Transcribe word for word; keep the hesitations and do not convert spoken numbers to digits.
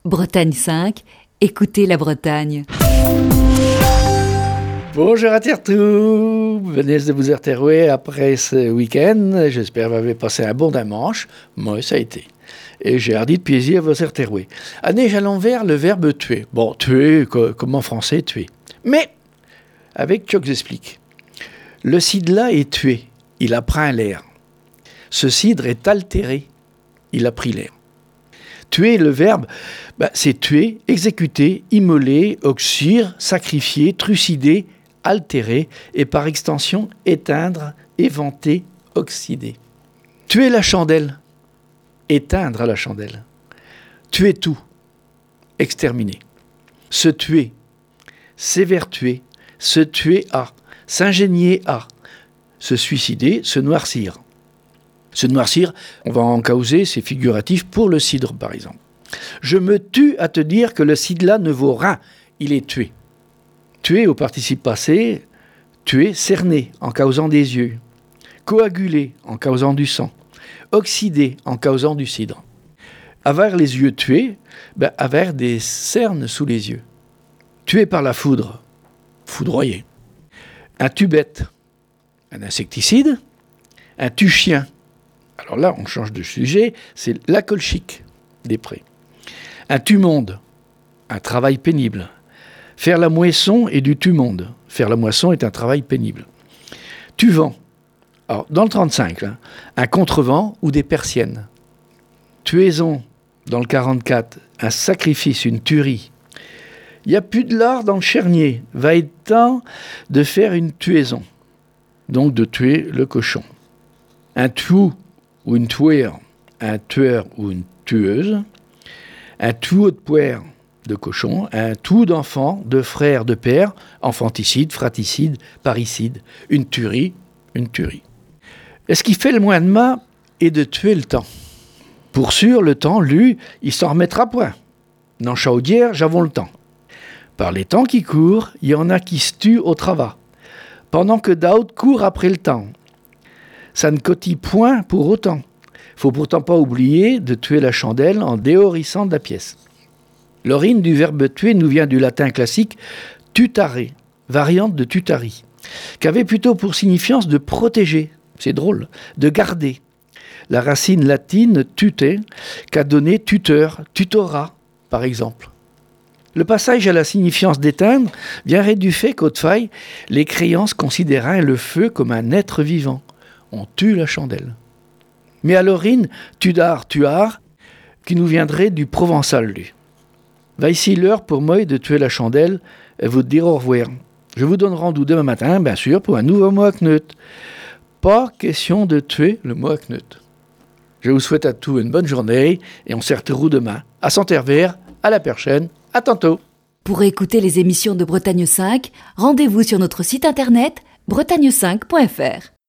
Bretagne cinq, écoutez la Bretagne. Bonjour à tous, venez de vous retrouver après ce week-end. J'espère que vous avez passé un bon dimanche. Moi, ça a été. Et j'ai hardi de plaisir vous retrouver. Année à l'envers, le verbe tuer. Bon, tuer, comme en français, tuer. Mais, avec ce que j'explique. Le cidre-là est tué, il a pris l'air. Ce cidre est altéré, il a pris l'air. Tuer, le verbe, bah, c'est tuer, exécuter, immoler, oxyre, sacrifier, trucider, altérer et par extension éteindre, éventer, oxyder. Tuer la chandelle, éteindre la chandelle. Tuer tout, exterminer. Se tuer, s'évertuer, se tuer à, s'ingénier à, se suicider, se noircir. Se noircir, on va en causer, c'est figuratif pour le cidre par exemple. Je me tue à te dire que le cidre-là ne vaut rien, il est tué. Tuer au participe passé, tuer, cerner en causant des yeux, coaguler en causant du sang, oxyder en causant du cidre. Avoir les yeux tués, ben, avoir des cernes sous les yeux. Tué par la foudre, foudroyer. Un tue-bête, un insecticide, un tue-chien. Alors là, on change de sujet, c'est la colchique des prés. Un tue-monde, un travail pénible. Faire la moisson est du tue-monde. Faire la moisson est un travail pénible. Tue-vent, alors dans le trente-cinq, là, un contrevent ou des persiennes. Tuaison, dans le quarante-quatre, un sacrifice, une tuerie. Il n'y a plus de lard dans le chernier. Va être temps de faire une tuaison. Donc de tuer le cochon. Un tout ou une tueur, un tueur ou une tueuse. Un tout de poire de cochon. Un tout d'enfant, de frère, de père. Enfanticide, fratricide, parricide. Une tuerie, une tuerie. Et ce qui fait le moins de mal est de tuer le temps. Pour sûr, le temps, lui, il s'en remettra point. Dans chaudière, j'avons le temps. Par les temps qui courent, il y en a qui se tuent au travail, pendant que d'autres courent après le temps. Ça ne cotille point pour autant. Faut pourtant pas oublier de tuer la chandelle en déhorissant de la pièce. L'origine du verbe tuer nous vient du latin classique tutare, variante de tutari, qui avait plutôt pour signifiance de protéger, c'est drôle, de garder. La racine latine tute, qu'a donné tuteur, tutorat, par exemple. Le passage à la signifiance d'éteindre viendrait du fait qu'autrefois, les créances considéraient le feu comme un être vivant. On tue la chandelle. Mais à l'origine, tudar, tuar, qui nous viendrait du provençal, lui. Va ici l'heure pour moi de tuer la chandelle et vous dire au revoir. Je vous donne rendez-vous demain matin, bien sûr, pour un nouveau mot à Knut. Pas question de tuer le mot à Knut. Je vous souhaite à tous une bonne journée et on se retrouve demain à Saint-Herbert, à la prochaine. À tantôt. Pour écouter les émissions de Bretagne cinq, rendez-vous sur notre site internet bretagne cinq point f r.